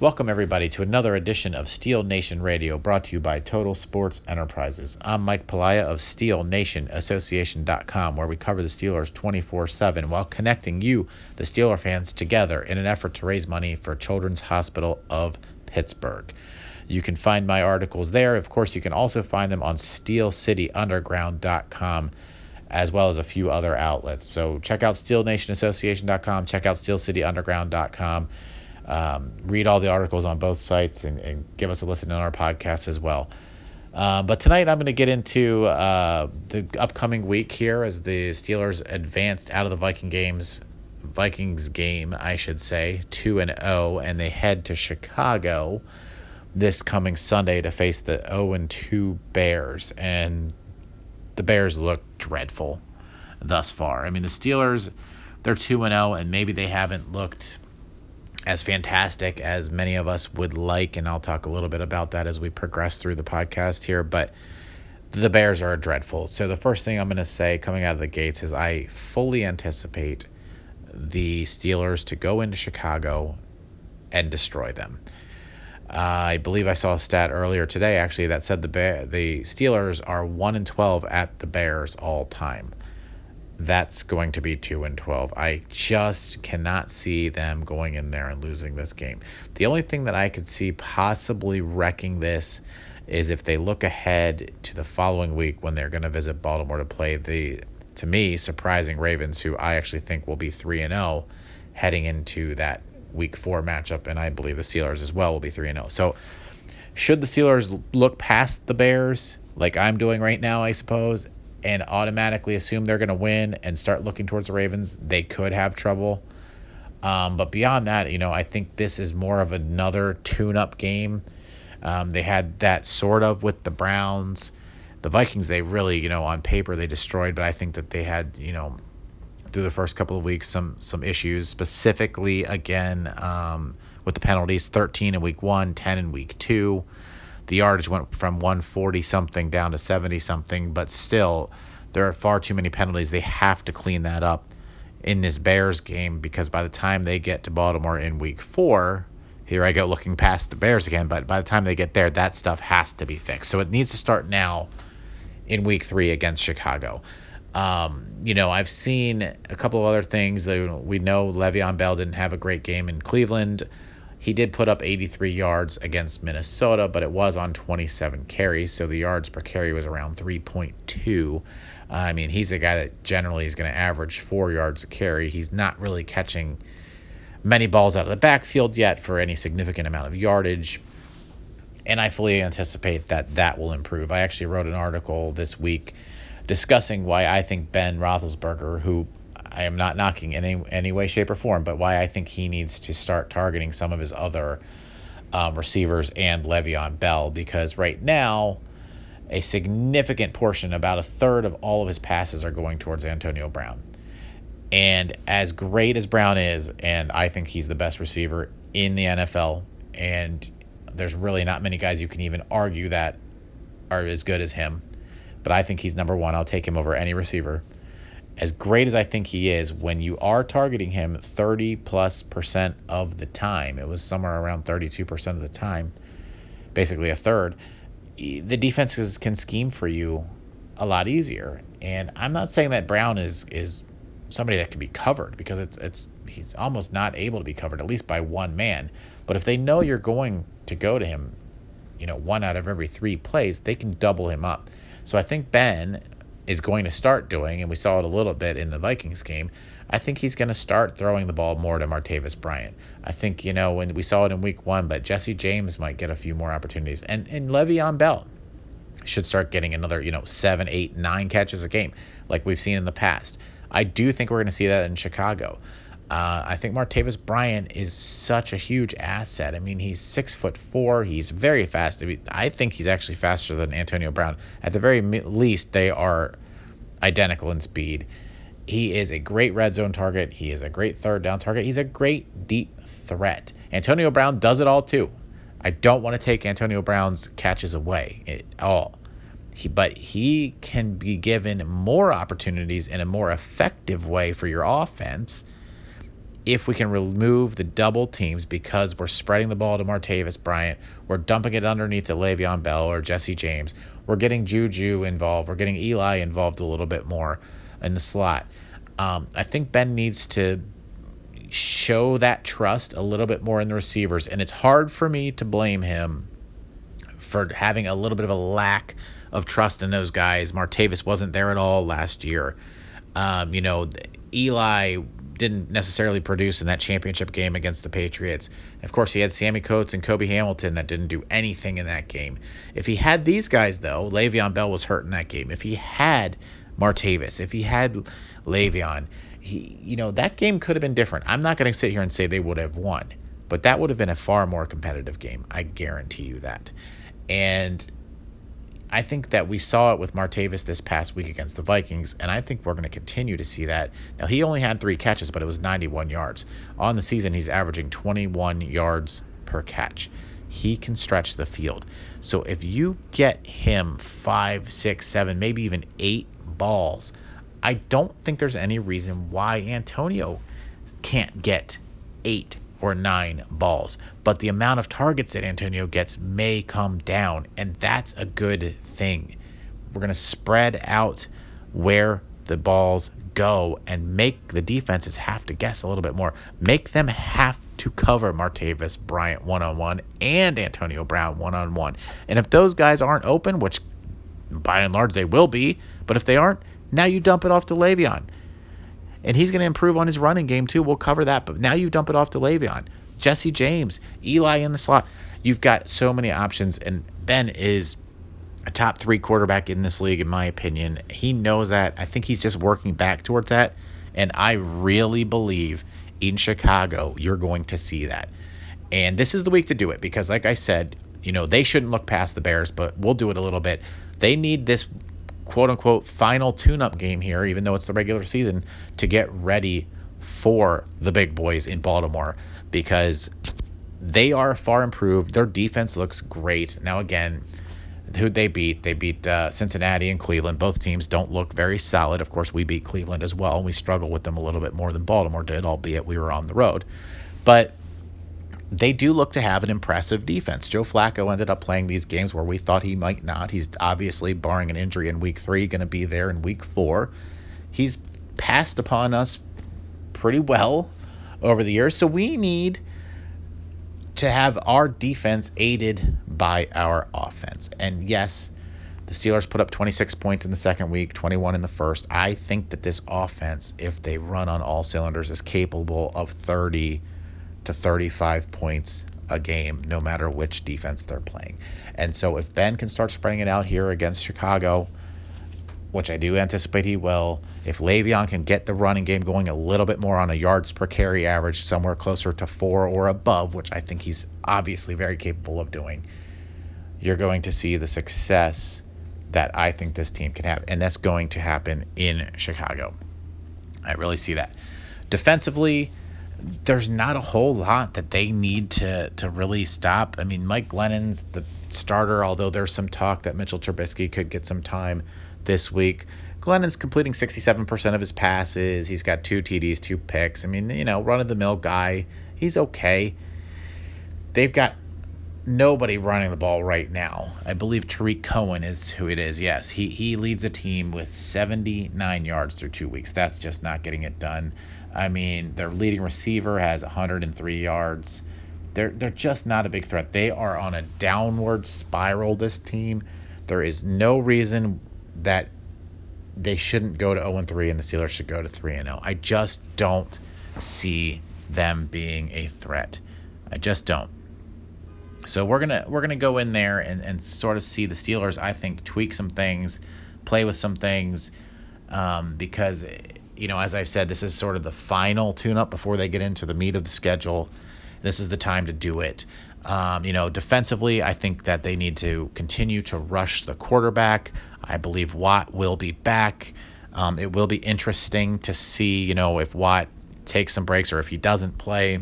Welcome, everybody, to another edition of Steel Nation Radio, brought to you by Total Sports Enterprises. I'm Mike Pelaya of SteelNationAssociation.com, where we cover the Steelers 24/7 while connecting you, the Steeler fans, together in an effort to raise money for Children's Hospital of Pittsburgh. You can find my articles there. Of course, you can also find them on SteelCityUnderground.com, as well as a few other outlets. So check out SteelNationAssociation.com, check out SteelCityUnderground.com. Read all the articles on both sites and give us a listen on our podcast as well. But tonight I'm going to get into the upcoming week here as the Steelers advanced out of the Vikings game, I should say, 2-0, and they head to Chicago this coming Sunday to face the 0-2 Bears. And the Bears look dreadful thus far. I mean, the Steelers, they're 2-0, and maybe they haven't looked as fantastic as many of us would like, and I'll talk a little bit about that as we progress through the podcast here, but the Bears are dreadful. So the first thing I'm going to say coming out of the gates is I fully anticipate the Steelers to go into Chicago and destroy them. I believe I saw a stat earlier today, actually, that said the Steelers are 1-12 at the Bears all time. That's going to be 2-12. I just cannot see them going in there and losing this game. The only thing that I could see possibly wrecking this is if they look ahead to the following week when they're going to visit Baltimore to play the, to me, surprising Ravens, who I actually think will be 3-0 heading into that Week 4 matchup, and I believe the Steelers as well will be 3-0. So should the Steelers look past the Bears, like I'm doing right now, I suppose, and automatically assume they're going to win and start looking towards the Ravens, they could have trouble. But beyond that, I think this is more of another tune-up game. They had that sort of with the Browns. The Vikings, they really, on paper, they destroyed, but I think that they had, through the first couple of weeks, some issues, specifically, again, with the penalties, 13 in Week 1, 10 in Week 2. The yardage went from 140-something down to 70-something, but still, there are far too many penalties. They have to clean that up in this Bears game, because by the time they get to Baltimore in Week 4, here I go looking past the Bears again, but by the time they get there, that stuff has to be fixed. So it needs to start now in Week 3 against Chicago. I've seen a couple of other things. We know Le'Veon Bell didn't have a great game in Cleveland. He did put up 83 yards against Minnesota, but it was on 27 carries, so the yards per carry was around 3.2. I mean, he's a guy that generally is going to average 4 yards a carry. He's not really catching many balls out of the backfield yet for any significant amount of yardage, and I fully anticipate that will improve. I actually wrote an article this week discussing why I think Ben Roethlisberger, who I am not knocking in any way, shape, or form, but why I think he needs to start targeting some of his other receivers and Le'Veon Bell, because right now a significant portion, about a third of all of his passes are going towards Antonio Brown. And as great as Brown is, and I think he's the best receiver in the NFL, and there's really not many guys you can even argue that are as good as him, but I think he's number one. I'll take him over any receiver. As great as I think he is, when you are targeting him 30+% of the time, it was somewhere around 32% of the time, basically a third, the defenses can scheme for you a lot easier. And I'm not saying that Brown is somebody that can be covered, because he's almost not able to be covered, at least by one man. But if they know you're going to go to him, 1 out of every 3 plays, they can double him up. So I think Ben is going to start doing, and we saw it a little bit in the Vikings game, I think he's going to start throwing the ball more to Martavis Bryant. I think, when we saw it in Week 1, but Jesse James might get a few more opportunities. And Le'Veon Bell should start getting another, 7, 8, 9 catches a game like we've seen in the past. I do think we're going to see that in Chicago. I think Martavis Bryant is such a huge asset. I mean, he's 6'4". He's very fast. I think he's actually faster than Antonio Brown. At the very least, they are identical in speed. He is a great red zone target. He is a great third down target. He's a great deep threat. Antonio Brown does it all too. I don't want to take Antonio Brown's catches away at all. But he can be given more opportunities in a more effective way for your offense if we can remove the double teams, because we're spreading the ball to Martavis Bryant, we're dumping it underneath to Le'Veon Bell or Jesse James, we're getting Juju involved, we're getting Eli involved a little bit more in the slot. I think Ben needs to show that trust a little bit more in the receivers, and it's hard for me to blame him for having a little bit of a lack of trust in those guys. Martavis wasn't there at all last year. Eli didn't necessarily produce in that championship game against the Patriots. Of course, he had Sammy Coates and Kobe Hamilton that didn't do anything in that game. If he had these guys, though, Le'Veon Bell was hurt in that game. If he had Martavis, if he had Le'Veon, that game could have been different. I'm not going to sit here and say they would have won, but that would have been a far more competitive game. I guarantee you that. And I think that we saw it with Martavis this past week against the Vikings, and I think we're going to continue to see that. Now, he only had 3 catches, but it was 91 yards. On the season, he's averaging 21 yards per catch. He can stretch the field. So if you get him 5, 6, 7, maybe even 8 balls, I don't think there's any reason why Antonio can't get 8 or 9 balls. But the amount of targets that Antonio gets may come down, and that's a good thing. We're going to spread out where the balls go and make the defenses have to guess a little bit more. Make them have to cover Martavis Bryant one-on-one and Antonio Brown one-on-one. And if those guys aren't open, which by and large they will be, but if they aren't, now you dump it off to Le'Veon. And he's going to improve on his running game too. We'll cover that. But now you dump it off to Le'Veon. Jesse James, Eli in the slot. You've got so many options. And Ben is a top 3 quarterback in this league, in my opinion. He knows that. I think he's just working back towards that. And I really believe in Chicago, you're going to see that. And this is the week to do it because, like I said, they shouldn't look past the Bears, but we'll do it a little bit. They need this quote-unquote final tune-up game here, even though it's the regular season, to get ready for the big boys in Baltimore because they are far improved. Their defense looks great. Now, again, who'd they beat? They beat Cincinnati and Cleveland. Both teams don't look very solid. Of course, we beat Cleveland as well. We struggle with them a little bit more than Baltimore did, albeit we were on the road. But they do look to have an impressive defense. Joe Flacco ended up playing these games where we thought he might not. He's obviously, barring an injury in week 3, going to be there in week 4. He's passed upon us pretty well over the years. So we need to have our defense aided by our offense. And yes, the Steelers put up 26 points in the second week, 21 in the first. I think that this offense, if they run on all cylinders, is capable of 30 to 35 points a game, no matter which defense they're playing. And so if Ben can start spreading it out here against Chicago, which I do anticipate he will, if Le'Veon can get the running game going a little bit more on a yards per carry average, somewhere closer to 4 or above, which I think he's obviously very capable of doing, you're going to see the success that I think this team can have. And that's going to happen in Chicago. I really see that. Defensively, there's not a whole lot that they need to really stop. I mean, Mike Glennon's the starter, although there's some talk that Mitchell Trubisky could get some time this week. Glennon's completing 67% of his passes. He's got 2 TDs, 2 picks. I mean, run-of-the-mill guy. He's okay. They've got nobody running the ball right now. I believe Tariq Cohen is who it is. Yes, he leads the team with 79 yards through 2 weeks. That's just not getting it done. I mean, their leading receiver has 103 yards. They're just not a big threat. They are on a downward spiral, this team. There is no reason that they shouldn't go to 0-3 and the Steelers should go to 3-0. I just don't see them being a threat. I just don't. So we're gonna go in there and sort of see the Steelers, I think, tweak some things, play with some things, because as I've said, this is sort of the final tune-up before they get into the meat of the schedule. This is the time to do it. Defensively, I think that they need to continue to rush the quarterback. I believe Watt will be back. It will be interesting to see, if Watt takes some breaks or if he doesn't play.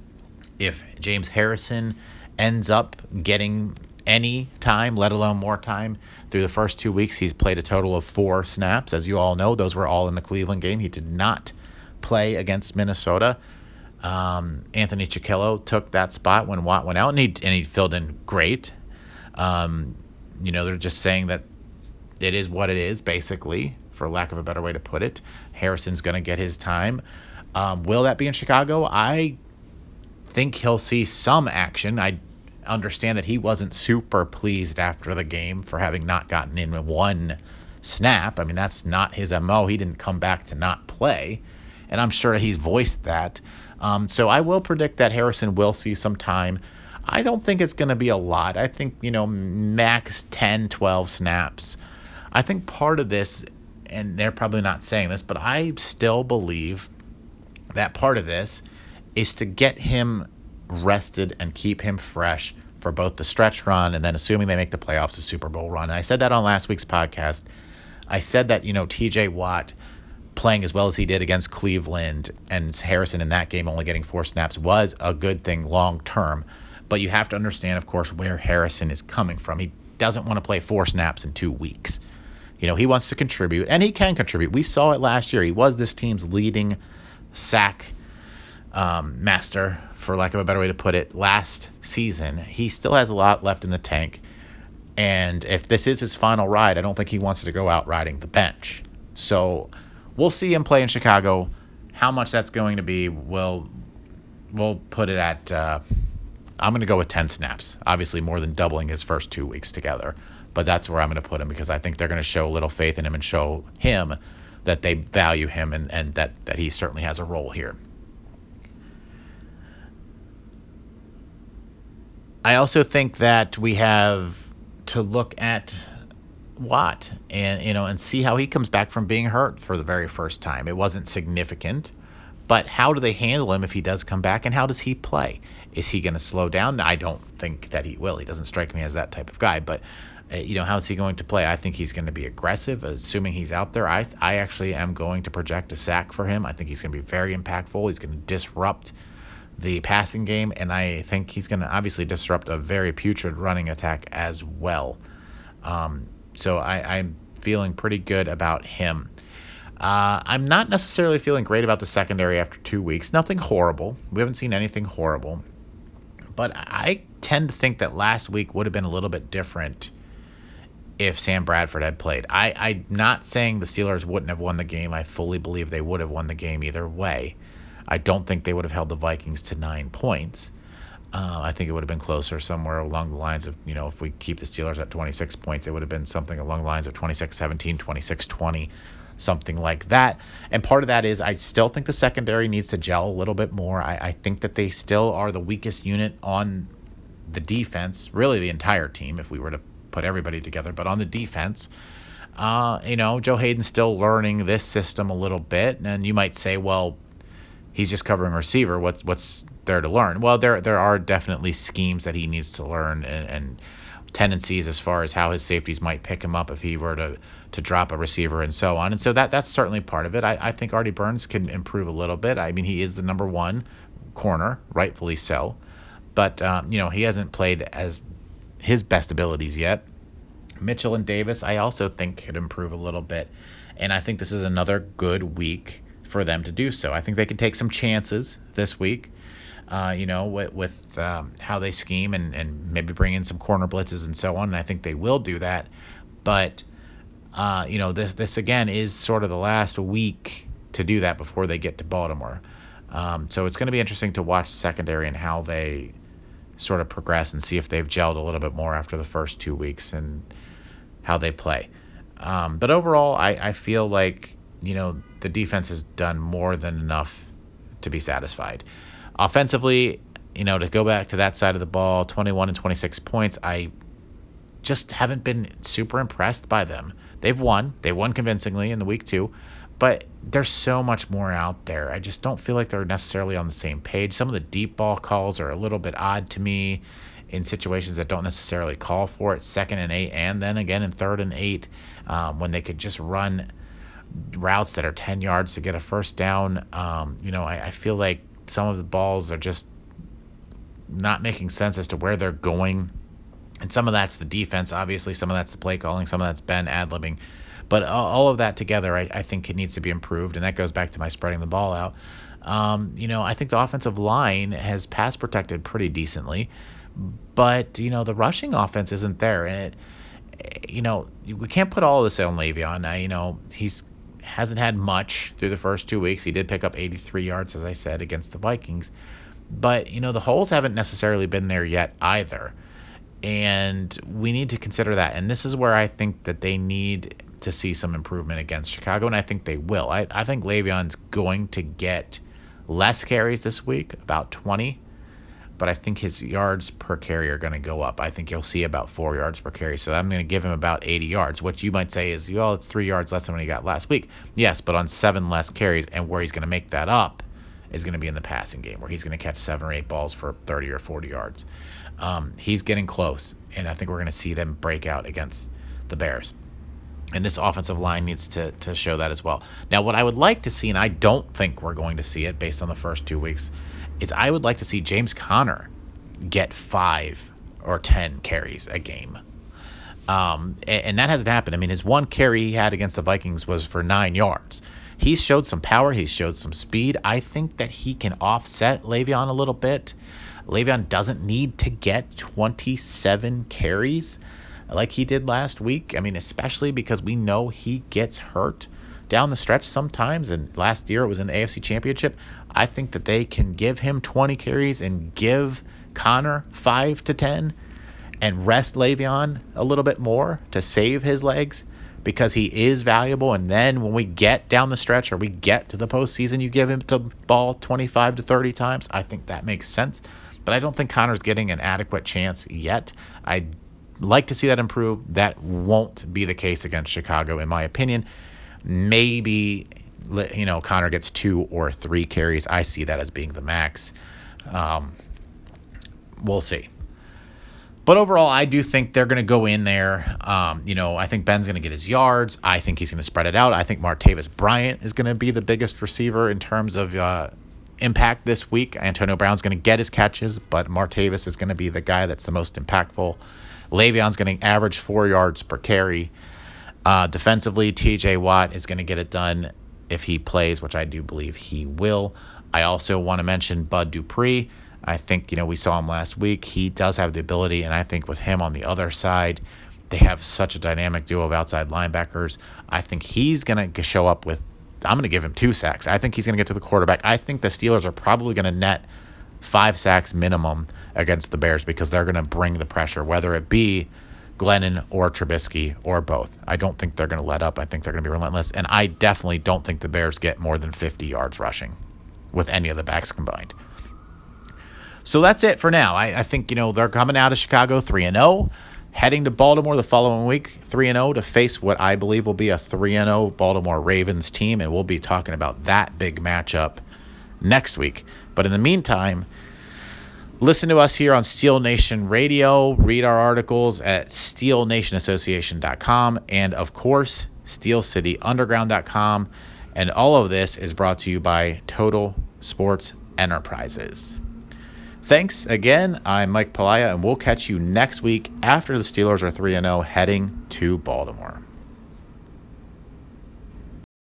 If James Harrison ends up getting any time, let alone more time. Through the first 2 weeks, he's played a total of 4 snaps. As you all know, those were all in the Cleveland game. He did not play against Minnesota. Anthony Chiquillo took that spot when Watt went out, and he filled in great. They're just saying that it is what it is, basically, for lack of a better way to put it. Harrison's going to get his time. Will that be in Chicago? I think he'll see some action. I understand that he wasn't super pleased after the game for having not gotten in one snap. I mean, that's not his MO. He didn't come back to not play, and I'm sure he's voiced that. So I will predict that Harrison will see some time. I don't think it's going to be a lot. I think, max 10, 12 snaps. I think part of this, and they're probably not saying this, but I still believe that part of this is to get him rested and keep him fresh for both the stretch run and then, assuming they make the playoffs, the Super Bowl run. And I said that on last week's podcast. I said that, TJ Watt playing as well as he did against Cleveland and Harrison in that game only getting 4 snaps was a good thing long term. But you have to understand, of course, where Harrison is coming from. He doesn't want to play 4 snaps in 2 weeks. He wants to contribute, and he can contribute. We saw it last year. He was this team's leading sack master, for lack of a better way to put it, last season. He still has a lot left in the tank. And if this is his final ride, I don't think he wants to go out riding the bench. So we'll see him play in Chicago. How much that's going to be, we'll put it at, I'm going to go with 10 snaps. Obviously more than doubling his first 2 weeks together. But that's where I'm going to put him, because I think they're going to show a little faith in him and show him that they value him and that he certainly has a role here. I also think that we have to look at Watt and see how he comes back from being hurt for the very first time. It wasn't significant, but how do they handle him if he does come back, and how does he play? Is he going to slow down? I don't think that he will. He doesn't strike me as that type of guy, but how is he going to play? I think he's going to be aggressive, assuming he's out there. I actually am going to project a sack for him. I think he's going to be very impactful. He's going to disrupt the passing game, and I think he's going to obviously disrupt a very putrid running attack as well. So I'm feeling pretty good about him. I'm not necessarily feeling great about the secondary after 2 weeks. Nothing horrible. We haven't seen anything horrible. But I tend to think that last week would have been a little bit different if Sam Bradford had played. I'm not saying the Steelers wouldn't have won the game. I fully believe they would have won the game either way. I don't think they would have held the Vikings to 9 points. I think it would have been closer, somewhere along the lines of, if we keep the Steelers at 26 points, it would have been something along the lines of 26-17, 26-20, something like that. And part of that is I still think the secondary needs to gel a little bit more. I think that they still are the weakest unit on the defense, really the entire team, if we were to put everybody together. But on the defense, Joe Hayden's still learning this system a little bit. And you might say, well, he's just covering receiver. What's there to learn? Well, there are definitely schemes that he needs to learn and tendencies as far as how his safeties might pick him up if he were to drop a receiver and so on. And so that's certainly part of it. I think Artie Burns can improve a little bit. I mean, he is the number 1 corner, rightfully so. But, he hasn't played as his best abilities yet. Mitchell and Davis, I also think, could improve a little bit. And I think this is another good week for them to do so. I think they can take some chances this week, with how they scheme and maybe bring in some corner blitzes and so on. And I think they will do that. But, this again is sort of the last week to do that before they get to Baltimore. So it's going to be interesting to watch the secondary and how they sort of progress and see if they've gelled a little bit more after the first 2 weeks and how they play. But overall, I feel like, the defense has done more than enough to be satisfied. Offensively, to go back to that side of the ball, 21 and 26 points, I just haven't been super impressed by them. They've won. They won convincingly in the week 2, but there's so much more out there. I just don't feel like they're necessarily on the same page. Some of the deep ball calls are a little bit odd to me in situations that don't necessarily call for it. 2nd and 8, and then again in 3rd and 8, when they could just run routes that are 10 yards to get a first down. I feel like some of the balls are just not making sense as to where they're going. And some of that's the defense, obviously. Some of that's the play calling. Some of that's Ben ad-libbing. But all of that together, I think it needs to be improved, and that goes back to my spreading the ball out. I think the offensive line has pass protected pretty decently, but the rushing offense isn't there, and we can't put all of this on Le'Veon. He's hasn't had much through the first 2 weeks. He did pick up 83 yards, as I said, against the Vikings, but the holes haven't necessarily been there yet either, and we need to consider that. And this is where I think that they need to see some improvement against Chicago, and I think they will. I think Le'Veon's going to get less carries this week, about 20, but I think his yards per carry are going to go up. I think you'll see about 4 yards per carry, so I'm going to give him about 80 yards, which you might say is, it's 3 yards less than what he got last week. Yes, but on 7 less carries, and where he's going to make that up is going to be in the passing game, where he's going to catch 7 or 8 balls for 30 or 40 yards. He's getting close, and I think we're going to see them break out against the Bears. And this offensive line needs to show that as well. Now, what I would like to see, and I don't think we're going to see it based on the first 2 weeks, is I would like to see James Conner get 5 or 10 carries a game. And that hasn't happened. I mean, his one carry he had against the Vikings was for 9 yards. He's showed some power. He's showed some speed. I think that he can offset Le'Veon a little bit. Le'Veon doesn't need to get 27 carries like he did last week. I mean, especially because we know he gets hurt down the stretch sometimes, and last year it was in the AFC Championship. I think that they can give him 20 carries and give Conner 5 to 10 and rest Le'Veon a little bit more to save his legs, because he is valuable. And then when we get down the stretch or we get to the postseason, you give him the ball 25 to 30 times. I think that makes sense, but I don't think Conner's getting an adequate chance yet. I'd like to see that improve. That won't be the case against Chicago, in my opinion. Maybe, Conner gets 2 or 3 carries. I see that as being the max. We'll see. But overall, I do think they're going to go in there. I think Ben's going to get his yards. I think he's going to spread it out. I think Martavis Bryant is going to be the biggest receiver in terms of impact this week. Antonio Brown's going to get his catches, but Martavis is going to be the guy that's the most impactful. Le'Veon's going to average 4 yards per carry. Defensively, TJ Watt is going to get it done if he plays, which I do believe he will. I also want to mention Bud Dupree. I think, we saw him last week. He does have the ability, and I think with him on the other side, they have such a dynamic duo of outside linebackers. I think he's going to show up with, I'm going to give him 2 sacks. I think he's going to get to the quarterback. I think the Steelers are probably going to net 5 sacks minimum against the Bears, because they're going to bring the pressure, whether it be Glennon or Trubisky or both. I don't think they're going to let up. I think they're going to be relentless, and I definitely don't think the Bears get more than 50 yards rushing with any of the backs combined. So that's it for now. I think, they're coming out of Chicago 3-0, heading to Baltimore the following week 3-0 to face what I believe will be a 3-0 Baltimore Ravens team, and we'll be talking about that big matchup next week. But in the meantime, listen to us here on Steel Nation Radio. Read our articles at steelnationassociation.com, and, of course, steelcityunderground.com. And all of this is brought to you by Total Sports Enterprises. Thanks again. I'm Mike Palaya, and we'll catch you next week after the Steelers are 3-0 heading to Baltimore.